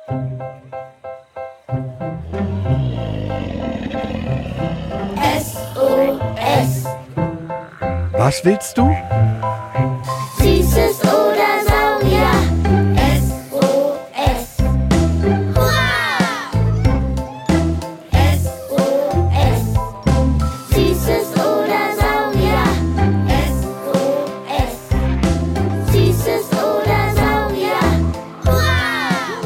SOS. Was willst du? Süßes oder Saurier. SOS. Hurra! SOS. Süßes oder Saurier. SOS. Süßes oder Saurier. Hurra!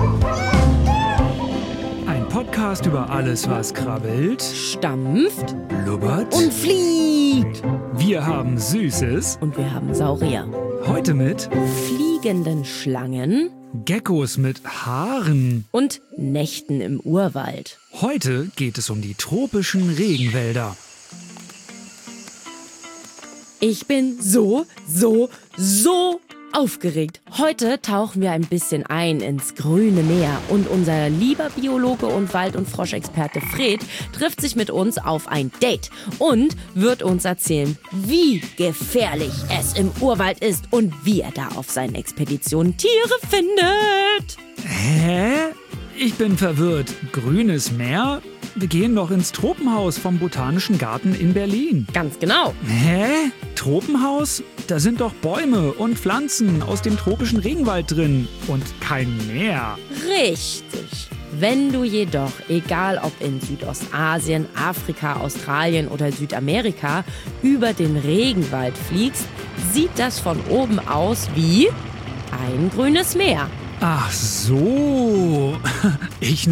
Ein Podcast über alles, was krabbelt, Stampft blubbert und fliegt. Wir haben Süßes. Und wir haben Saurier. Heute mit Fliegenden Schlangen Geckos mit Haaren. und Nächten im Urwald. Heute geht es um die tropischen Regenwälder. Ich bin so aufgeregt. Heute tauchen wir ein bisschen ein ins grüne Meer und unser lieber Biologe und Wald- und Froschexperte Fred trifft sich mit uns auf ein Date und wird uns erzählen, wie gefährlich es im Urwald ist und wie er da auf seinen Expeditionen Tiere findet. Hä? Ich bin verwirrt. Grünes Meer? Wir gehen doch ins Tropenhaus vom Botanischen Garten in Berlin. Ganz genau. Hä? Tropenhaus? Da sind doch Bäume und Pflanzen aus dem tropischen Regenwald drin und kein Meer. Richtig. Wenn du jedoch, egal ob in Südostasien, Afrika, Australien oder Südamerika, über den Regenwald fliegst, sieht das von oben aus wie ein grünes Meer. Ach so. Ich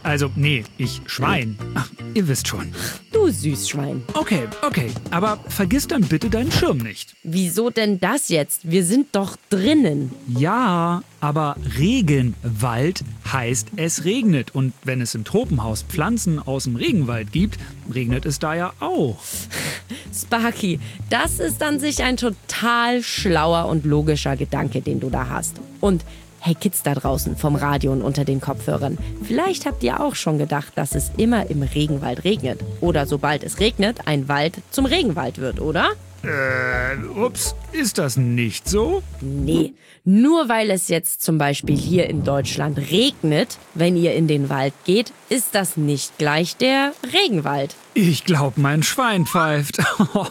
Schwein. Ach, ihr wisst schon. Du Süßschwein. Okay. Aber vergiss dann bitte deinen Schirm nicht. Wieso denn das jetzt? Wir sind doch drinnen. Ja, aber Regenwald heißt, es regnet. Und wenn es im Tropenhaus Pflanzen aus dem Regenwald gibt, regnet es da ja auch. Sparky, das ist an sich ein total schlauer und logischer Gedanke, den du da hast. Und hey Kids da draußen vom Radio und unter den Kopfhörern, vielleicht habt ihr auch schon gedacht, dass es immer im Regenwald regnet. Oder sobald es regnet, ein Wald zum Regenwald wird, oder? Ups, ist das nicht so? Nee, nur weil es jetzt zum Beispiel hier in Deutschland regnet, wenn ihr in den Wald geht, ist das nicht gleich der Regenwald. Ich glaub, mein Schwein pfeift.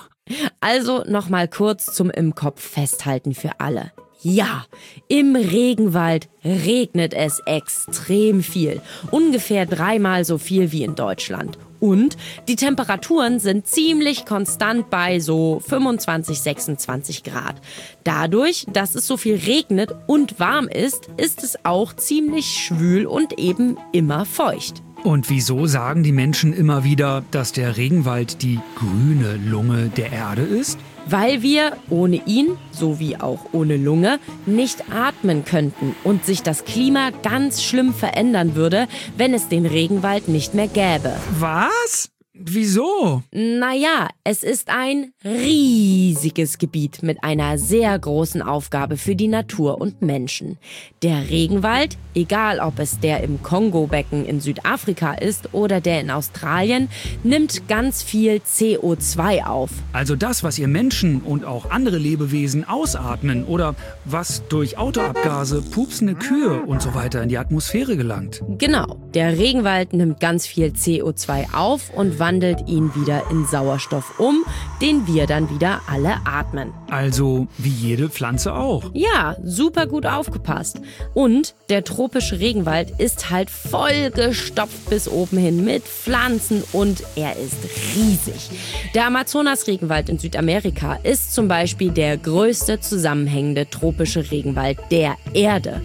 Also nochmal kurz zum im Kopf festhalten für alle. Ja, im Regenwald regnet es extrem viel. Ungefähr 3-mal so viel wie in Deutschland. Und die Temperaturen sind ziemlich konstant bei so 25, 26 Grad. Dadurch, dass es so viel regnet und warm ist, ist es auch ziemlich schwül und eben immer feucht. Und wieso sagen die Menschen immer wieder, dass der Regenwald die grüne Lunge der Erde ist? Weil wir ohne ihn, sowie auch ohne Lunge, nicht atmen könnten und sich das Klima ganz schlimm verändern würde, wenn es den Regenwald nicht mehr gäbe. Was? Wieso? Naja, es ist ein riesiges Gebiet mit einer sehr großen Aufgabe für die Natur und Menschen. Der Regenwald, egal ob es der im Kongo-Becken in Südafrika ist oder der in Australien, nimmt ganz viel CO2 auf. Also das, was ihr Menschen und auch andere Lebewesen ausatmen oder was durch Autoabgase, pupsende Kühe und so weiter in die Atmosphäre gelangt. Genau, der Regenwald nimmt ganz viel CO2 auf und wandelt ihn wieder in Sauerstoff um, den wir dann wieder alle atmen. Also wie jede Pflanze auch. Ja, super gut aufgepasst. Und der tropische Regenwald ist halt vollgestopft bis oben hin mit Pflanzen und er ist riesig. Der Amazonas-Regenwald in Südamerika ist zum Beispiel der größte zusammenhängende tropische Regenwald der Erde.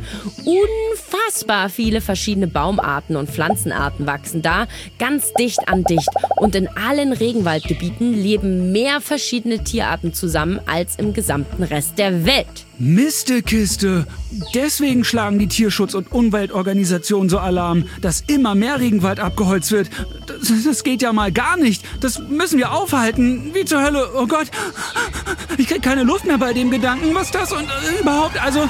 Unfassbar viele verschiedene Baumarten und Pflanzenarten wachsen da, ganz dicht an dicht. Und in allen Regenwaldgebieten leben mehr verschiedene Tierarten zusammen als im gesamten Rest der Welt. Mistekiste! Deswegen schlagen die Tierschutz- und Umweltorganisationen so Alarm, dass immer mehr Regenwald abgeholzt wird. Das geht ja mal gar nicht. Das müssen wir aufhalten. Wie zur Hölle? Oh Gott. Ich krieg keine Luft mehr bei dem Gedanken. Was das und überhaupt, also...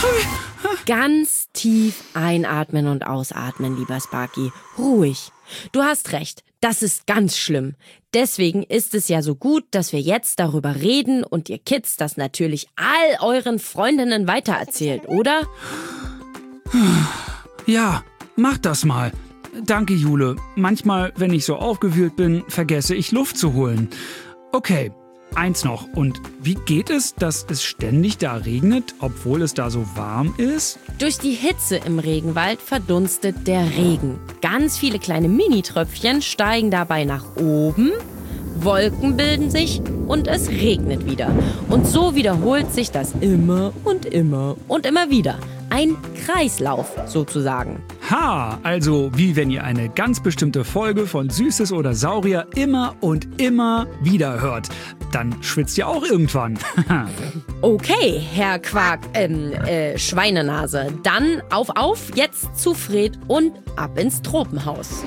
Ganz tief einatmen und ausatmen, lieber Sparky. Ruhig. Du hast recht, das ist ganz schlimm. Deswegen ist es ja so gut, dass wir jetzt darüber reden und ihr Kids das natürlich all euren Freundinnen weitererzählt, oder? Ja, mach das mal. Danke, Jule. Manchmal, wenn ich so aufgewühlt bin, vergesse ich Luft zu holen. Okay, eins noch. Und wie geht es, dass es ständig da regnet, obwohl es da so warm ist? Durch die Hitze im Regenwald verdunstet der Regen. Ganz viele kleine Mini-Tröpfchen steigen dabei nach oben, Wolken bilden sich und es regnet wieder. Und so wiederholt sich das immer und immer und immer wieder. Ein Kreislauf sozusagen. Ha, also wie wenn ihr eine ganz bestimmte Folge von Süßes oder Saurier immer und immer wieder hört. Dann schwitzt ihr auch irgendwann. Okay, Herr Quark, Schweinenase. Dann auf, jetzt zu Fred und ab ins Tropenhaus.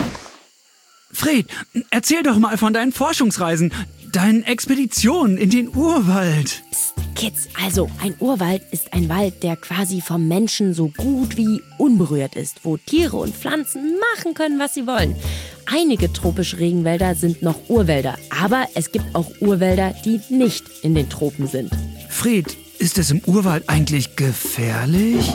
Fred, erzähl doch mal von deinen Forschungsreisen, deinen Expeditionen in den Urwald. Psst, Kids, also ein Urwald ist ein Wald, der quasi vom Menschen so gut wie unberührt ist, wo Tiere und Pflanzen machen können, was sie wollen. Einige tropische Regenwälder sind noch Urwälder, aber es gibt auch Urwälder, die nicht in den Tropen sind. Fred, ist es im Urwald eigentlich gefährlich?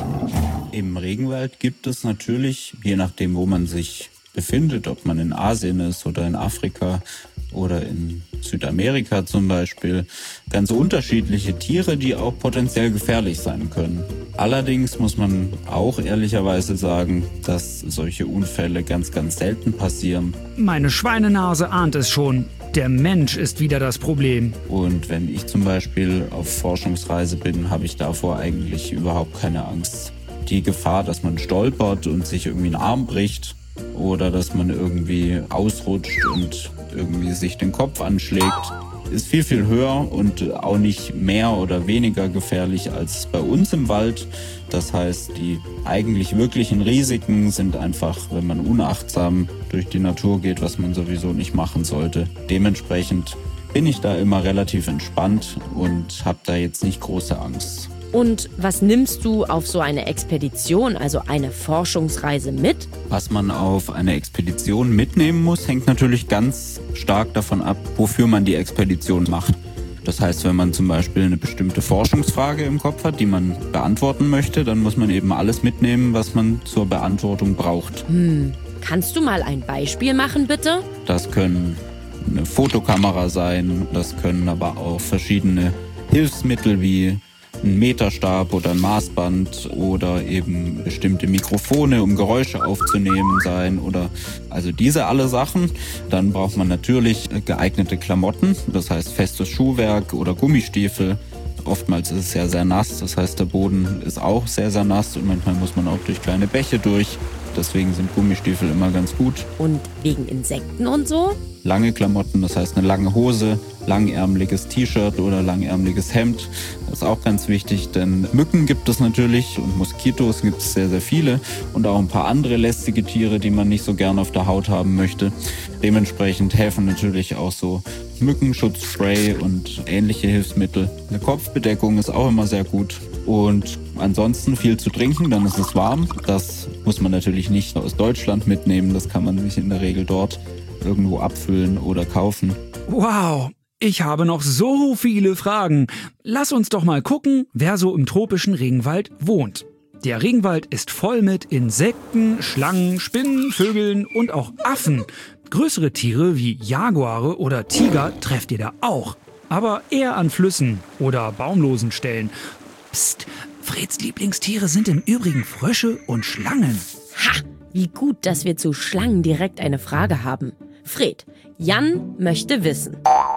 Im Regenwald gibt es natürlich, je nachdem, wo man sich befindet, ob man in Asien ist oder in Afrika oder in Südamerika zum Beispiel, ganz unterschiedliche Tiere, die auch potenziell gefährlich sein können. Allerdings muss man auch ehrlicherweise sagen, dass solche Unfälle ganz, ganz selten passieren. Meine Schweinenase ahnt es schon. Der Mensch ist wieder das Problem. Und wenn ich zum Beispiel auf Forschungsreise bin, habe ich davor eigentlich überhaupt keine Angst. Die Gefahr, dass man stolpert und sich irgendwie einen Arm bricht oder dass man irgendwie ausrutscht und irgendwie sich den Kopf anschlägt, ist viel, viel höher und auch nicht mehr oder weniger gefährlich als bei uns im Wald. Das heißt, die eigentlich wirklichen Risiken sind einfach, wenn man unachtsam durch die Natur geht, was man sowieso nicht machen sollte. Dementsprechend bin ich da immer relativ entspannt und habe da jetzt nicht große Angst. Und was nimmst du auf so eine Expedition, also eine Forschungsreise mit? Was man auf eine Expedition mitnehmen muss, hängt natürlich ganz stark davon ab, wofür man die Expedition macht. Das heißt, wenn man zum Beispiel eine bestimmte Forschungsfrage im Kopf hat, die man beantworten möchte, dann muss man eben alles mitnehmen, was man zur Beantwortung braucht. Kannst du mal ein Beispiel machen, bitte? Das können eine Fotokamera sein, das können aber auch verschiedene Hilfsmittel wie ein Meterstab oder ein Maßband oder eben bestimmte Mikrofone, um Geräusche aufzunehmen sein oder also diese alle Sachen. Dann braucht man natürlich geeignete Klamotten, das heißt festes Schuhwerk oder Gummistiefel. Oftmals ist es ja sehr nass, das heißt der Boden ist auch sehr, sehr nass und manchmal muss man auch durch kleine Bäche durch. Deswegen sind Gummistiefel immer ganz gut. Und wegen Insekten und so? Lange Klamotten, das heißt eine lange Hose, langärmeliges T-Shirt oder langärmeliges Hemd. Das ist auch ganz wichtig, denn Mücken gibt es natürlich und Moskitos gibt es sehr, sehr viele und auch ein paar andere lästige Tiere, die man nicht so gern auf der Haut haben möchte. Dementsprechend helfen natürlich auch so Mückenschutzspray und ähnliche Hilfsmittel. Eine Kopfbedeckung ist auch immer sehr gut. Und ansonsten viel zu trinken, dann ist es warm. Das muss man natürlich nicht aus Deutschland mitnehmen, das kann man sich in der Regel dort irgendwo abfüllen oder kaufen. Wow, ich habe noch so viele Fragen. Lass uns doch mal gucken, wer so im tropischen Regenwald wohnt. Der Regenwald ist voll mit Insekten, Schlangen, Spinnen, Vögeln und auch Affen. Größere Tiere wie Jaguare oder Tiger trefft ihr da auch. Aber eher an Flüssen oder baumlosen Stellen. Psst, Freds Lieblingstiere sind im Übrigen Frösche und Schlangen. Ha, wie gut, dass wir zu Schlangen direkt eine Frage haben. Fred, Jan möchte wissen.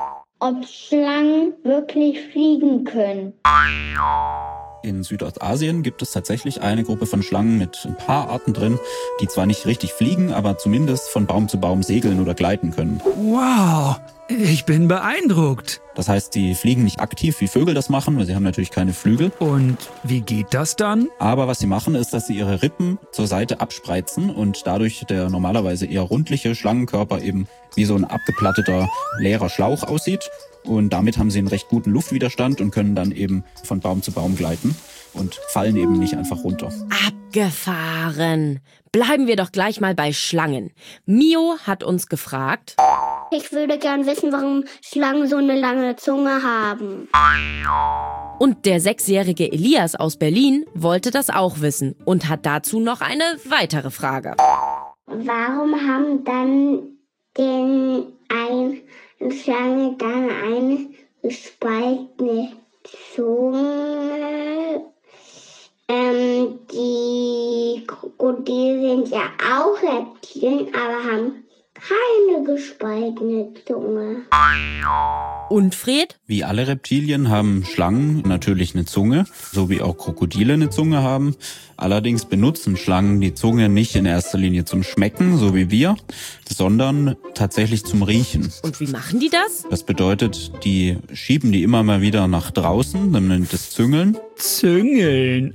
Ob Schlangen wirklich fliegen können. In Südostasien gibt es tatsächlich eine Gruppe von Schlangen mit ein paar Arten drin, die zwar nicht richtig fliegen, aber zumindest von Baum zu Baum segeln oder gleiten können. Wow, ich bin beeindruckt. Das heißt, die fliegen nicht aktiv, wie Vögel das machen, weil sie haben natürlich keine Flügel. Und wie geht das dann? Aber was sie machen, ist, dass sie ihre Rippen zur Seite abspreizen und dadurch der normalerweise eher rundliche Schlangenkörper eben wie so ein abgeplatteter, leerer Schlauch aussieht. Und damit haben sie einen recht guten Luftwiderstand und können dann eben von Baum zu Baum gleiten und fallen eben nicht einfach runter. Abgefahren. Bleiben wir doch gleich mal bei Schlangen. Mio hat uns gefragt. Ich würde gern wissen, warum Schlangen so eine lange Zunge haben. Und der 6-jährige Elias aus Berlin wollte das auch wissen und hat dazu noch eine weitere Frage. Warum haben dann eine Schlange dann eine gespaltene Zunge? Die Krokodile sind ja auch Reptilien, aber haben keine gespaltene Zunge. Und Fred? Wie alle Reptilien haben Schlangen natürlich eine Zunge, so wie auch Krokodile eine Zunge haben. Allerdings benutzen Schlangen die Zunge nicht in erster Linie zum Schmecken, so wie wir, sondern tatsächlich zum Riechen. Und wie machen die das? Das bedeutet, die schieben die immer mal wieder nach draußen, man nennt es Züngeln. Züngeln.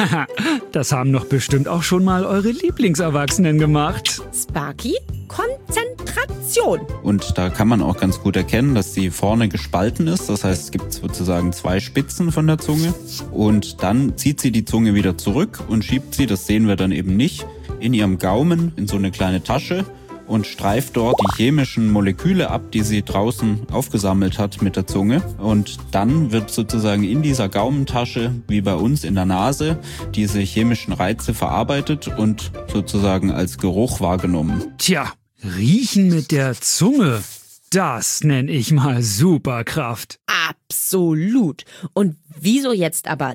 Das haben doch bestimmt auch schon mal eure Lieblingserwachsenen gemacht. Sparky, Konzentration. Und da kann man auch ganz gut erkennen, dass sie vorne gespalten ist. Das heißt, es gibt sozusagen 2 Spitzen von der Zunge. Und dann zieht sie die Zunge wieder zurück und schiebt sie, das sehen wir dann eben nicht, in ihrem Gaumen in so eine kleine Tasche und streift dort die chemischen Moleküle ab, die sie draußen aufgesammelt hat mit der Zunge. Und dann wird sozusagen in dieser Gaumentasche, wie bei uns in der Nase, diese chemischen Reize verarbeitet und sozusagen als Geruch wahrgenommen. Tja, riechen mit der Zunge. Das nenne ich mal Superkraft. Absolut. Und wieso jetzt aber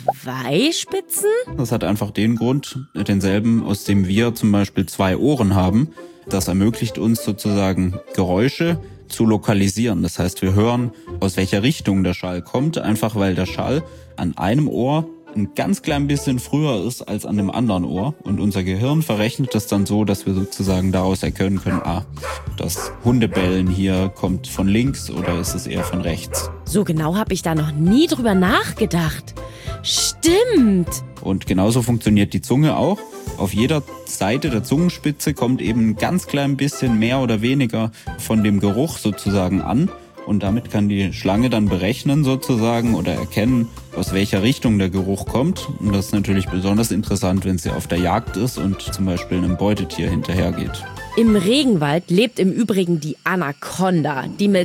2 Spitzen? Das hat einfach den Grund, denselben, aus dem wir zum Beispiel 2 Ohren haben. Das ermöglicht uns sozusagen Geräusche zu lokalisieren. Das heißt, wir hören, aus welcher Richtung der Schall kommt, einfach weil der Schall an einem Ohr ein ganz klein bisschen früher ist als an dem anderen Ohr. Und unser Gehirn verrechnet das dann so, dass wir sozusagen daraus erkennen können, das Hundebellen hier kommt von links oder ist es eher von rechts. So genau habe ich da noch nie drüber nachgedacht. Stimmt. Und genauso funktioniert die Zunge auch. Auf jeder Seite der Zungenspitze kommt eben ein ganz klein bisschen mehr oder weniger von dem Geruch sozusagen an. Und damit kann die Schlange dann berechnen sozusagen oder erkennen, aus welcher Richtung der Geruch kommt. Und das ist natürlich besonders interessant, wenn sie auf der Jagd ist und zum Beispiel einem Beutetier hinterhergeht. Im Regenwald lebt im Übrigen die Anaconda, die mit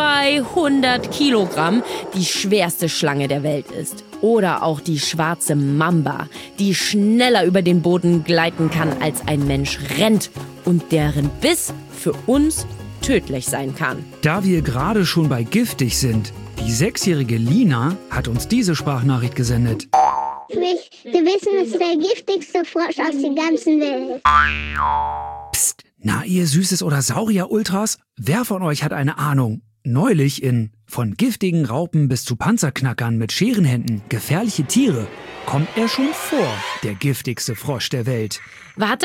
200 Kilogramm die schwerste Schlange der Welt ist. Oder auch die schwarze Mamba, die schneller über den Boden gleiten kann, als ein Mensch rennt und deren Biss für uns tödlich sein kann. Da wir gerade schon bei giftig sind, die 6-jährige Lina hat uns diese Sprachnachricht gesendet. Wir wissen, es ist der giftigste Frosch auf der ganzen Welt. Psst, na ihr Süßes oder Saurier-Ultras, wer von euch hat eine Ahnung? Neulich in Von giftigen Raupen bis zu Panzerknackern mit Scherenhänden, gefährliche Tiere, kommt er schon vor, der giftigste Frosch der Welt. Warte,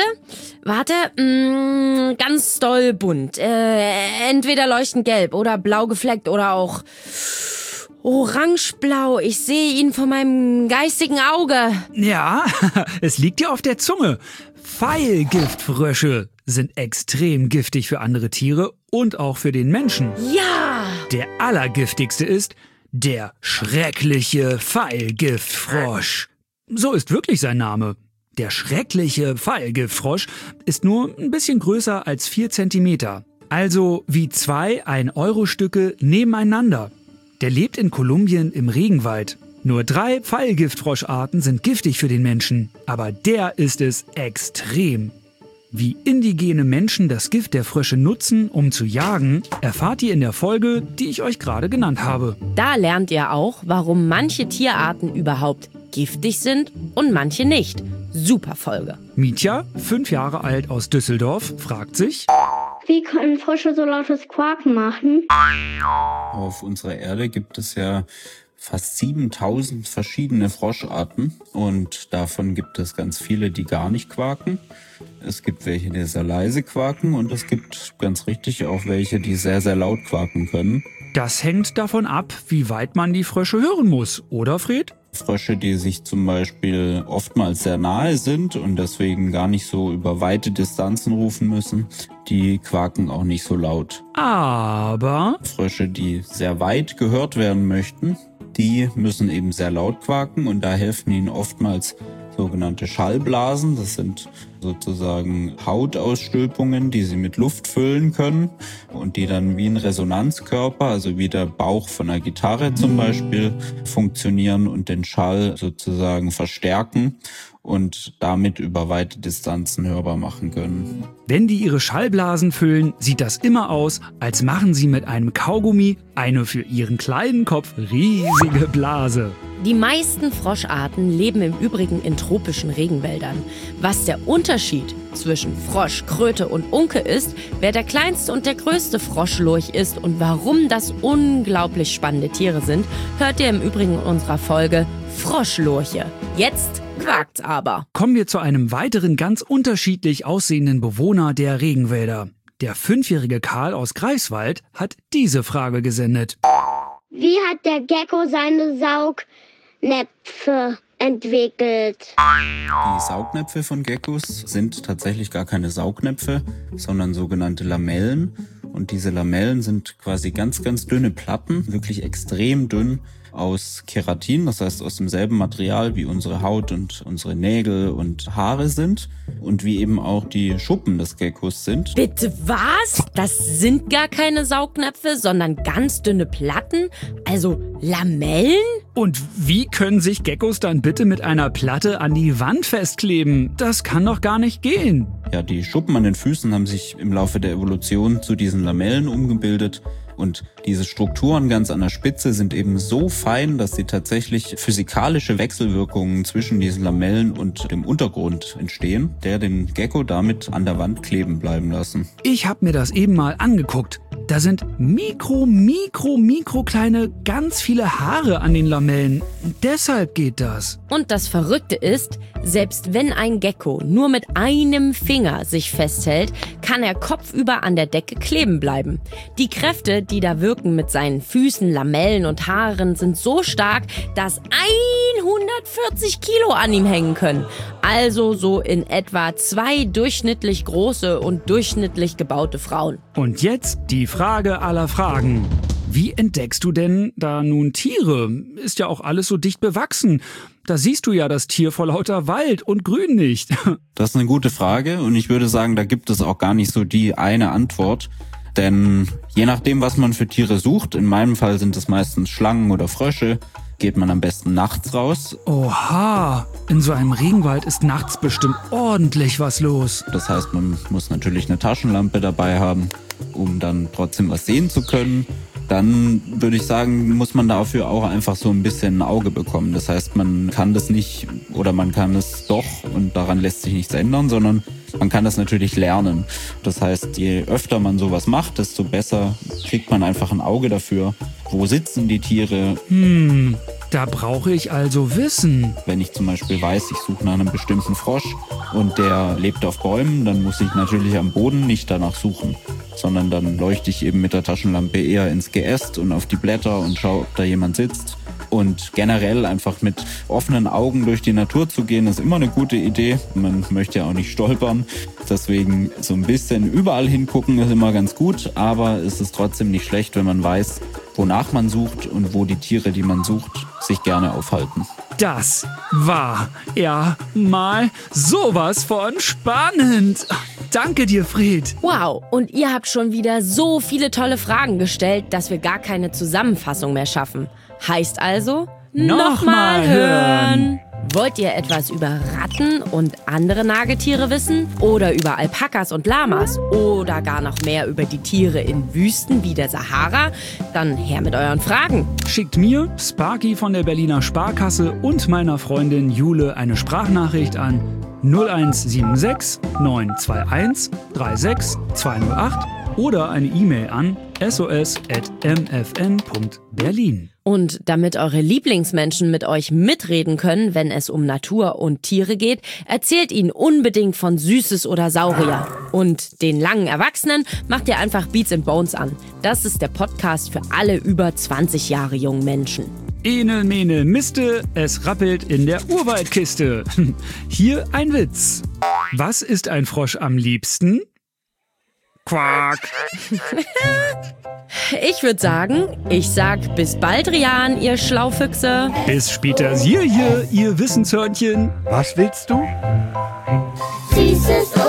ganz doll bunt. Entweder leuchtend gelb oder blau gefleckt oder auch orangeblau. Ich sehe ihn vor meinem geistigen Auge. Ja, es liegt dir auf der Zunge. Pfeilgiftfrösche sind extrem giftig für andere Tiere und auch für den Menschen. Ja! Der allergiftigste ist der schreckliche Pfeilgiftfrosch. So ist wirklich sein Name. Der schreckliche Pfeilgiftfrosch ist nur ein bisschen größer als 4 Zentimeter. Also wie 2 1-Euro-Stücke nebeneinander. Der lebt in Kolumbien im Regenwald. Nur 3 Pfeilgiftfroscharten sind giftig für den Menschen, aber der ist es extrem. Wie indigene Menschen das Gift der Frösche nutzen, um zu jagen, erfahrt ihr in der Folge, die ich euch gerade genannt habe. Da lernt ihr auch, warum manche Tierarten überhaupt giftig sind und manche nicht. Super Folge. Mietja, 5 Jahre alt aus Düsseldorf, fragt sich: Wie können Frösche so lautes Quaken machen? Auf unserer Erde gibt es ja fast 7000 verschiedene Froscharten und davon gibt es ganz viele, die gar nicht quaken. Es gibt welche, die sehr leise quaken und es gibt ganz richtig auch welche, die sehr, sehr laut quaken können. Das hängt davon ab, wie weit man die Frösche hören muss, oder Fred? Frösche, die sich zum Beispiel oftmals sehr nahe sind und deswegen gar nicht so über weite Distanzen rufen müssen, die quaken auch nicht so laut. Aber Frösche, die sehr weit gehört werden möchten, die müssen eben sehr laut quaken und da helfen ihnen oftmals sogenannte Schallblasen. Das sind sozusagen Hautausstülpungen, die sie mit Luft füllen können und die dann wie ein Resonanzkörper, also wie der Bauch von einer Gitarre zum Beispiel, funktionieren und den Schall sozusagen verstärken und damit über weite Distanzen hörbar machen können. Wenn die ihre Schallblasen füllen, sieht das immer aus, als machen sie mit einem Kaugummi eine für ihren kleinen Kopf riesige Blase. Die meisten Froscharten leben im Übrigen in tropischen Regenwäldern. Was der Unterschied zwischen Frosch, Kröte und Unke ist, wer der kleinste und der größte Froschlurch ist und warum das unglaublich spannende Tiere sind, hört ihr im Übrigen in unserer Folge Froschlurche. Jetzt quakt's aber. Kommen wir zu einem weiteren ganz unterschiedlich aussehenden Bewohner der Regenwälder. Der 5-jährige Karl aus Greifswald hat diese Frage gesendet. Wie hat der Gecko seine Saugnäpfe entwickelt? Die Saugnäpfe von Geckos sind tatsächlich gar keine Saugnäpfe, sondern sogenannte Lamellen. Und diese Lamellen sind quasi ganz, ganz dünne Platten, wirklich extrem dünn, aus Keratin, das heißt aus demselben Material wie unsere Haut und unsere Nägel und Haare sind und wie eben auch die Schuppen des Geckos sind. Bitte was? Das sind gar keine Saugnäpfe, sondern ganz dünne Platten? Also Lamellen? Und wie können sich Geckos dann bitte mit einer Platte an die Wand festkleben? Das kann doch gar nicht gehen. Ja, die Schuppen an den Füßen haben sich im Laufe der Evolution zu diesen Lamellen umgebildet. Und diese Strukturen ganz an der Spitze sind eben so fein, dass sie tatsächlich physikalische Wechselwirkungen zwischen diesen Lamellen und dem Untergrund entstehen, der den Gecko damit an der Wand kleben bleiben lassen. Ich habe mir das eben mal angeguckt. Da sind mikro kleine, ganz viele Haare an den Lamellen. Deshalb geht das. Und das Verrückte ist, selbst wenn ein Gecko nur mit einem Finger sich festhält, kann er kopfüber an der Decke kleben bleiben. Die Kräfte, die da wirken mit seinen Füßen, Lamellen und Haaren, sind so stark, dass 140 Kilo an ihm hängen können. Also so in etwa 2 durchschnittlich große und durchschnittlich gebaute Frauen. Und jetzt die Frage aller Fragen. Wie entdeckst du denn da nun Tiere? Ist ja auch alles so dicht bewachsen. Da siehst du ja das Tier vor lauter Wald und Grün nicht. Das ist eine gute Frage und ich würde sagen, da gibt es auch gar nicht so die eine Antwort. Denn je nachdem, was man für Tiere sucht, in meinem Fall sind es meistens Schlangen oder Frösche, geht man am besten nachts raus. Oha, in so einem Regenwald ist nachts bestimmt ordentlich was los. Das heißt, man muss natürlich eine Taschenlampe dabei haben, um dann trotzdem was sehen zu können. Dann würde ich sagen, muss man dafür auch einfach so ein bisschen ein Auge bekommen. Das heißt, man kann das nicht oder man kann es doch und daran lässt sich nichts ändern, sondern man kann das natürlich lernen. Das heißt, je öfter man sowas macht, desto besser kriegt man einfach ein Auge dafür. Wo sitzen die Tiere? Da brauche ich also Wissen. Wenn ich zum Beispiel weiß, ich suche nach einem bestimmten Frosch und der lebt auf Bäumen, dann muss ich natürlich am Boden nicht danach suchen, sondern dann leuchte ich eben mit der Taschenlampe eher ins Geäst und auf die Blätter und schaue, ob da jemand sitzt. Und generell einfach mit offenen Augen durch die Natur zu gehen, ist immer eine gute Idee. Man möchte ja auch nicht stolpern. Deswegen so ein bisschen überall hingucken ist immer ganz gut. Aber es ist trotzdem nicht schlecht, wenn man weiß, wonach man sucht und wo die Tiere, die man sucht, sich gerne aufhalten. Das war ja mal sowas von spannend. Danke dir, Fred. Wow, und ihr habt schon wieder so viele tolle Fragen gestellt, dass wir gar keine Zusammenfassung mehr schaffen. Heißt also, nochmal hören. Wollt ihr etwas über Ratten und andere Nagetiere wissen? Oder über Alpakas und Lamas? Oder gar noch mehr über die Tiere in Wüsten wie der Sahara? Dann her mit euren Fragen. Schickt mir, Sparky von der Berliner Sparkasse und meiner Freundin Jule eine Sprachnachricht an 0176 921 36 208 oder eine E-Mail an sos@mfn.berlin. Und damit eure Lieblingsmenschen mit euch mitreden können, wenn es um Natur und Tiere geht, erzählt ihnen unbedingt von Süßes oder Saurier. Und den langen Erwachsenen macht ihr einfach Beats and Bones an. Das ist der Podcast für alle über 20 Jahre jungen Menschen. Ene, mene, miste, es rappelt in der Urwaldkiste. Hier ein Witz. Was ist ein Frosch am liebsten? Quack. Ich würde sagen, ich sag bis bald, Rian, ihr Schlaufüchse. Bis später, hier, ihr Wissenshörnchen. Was willst du? Süßes ist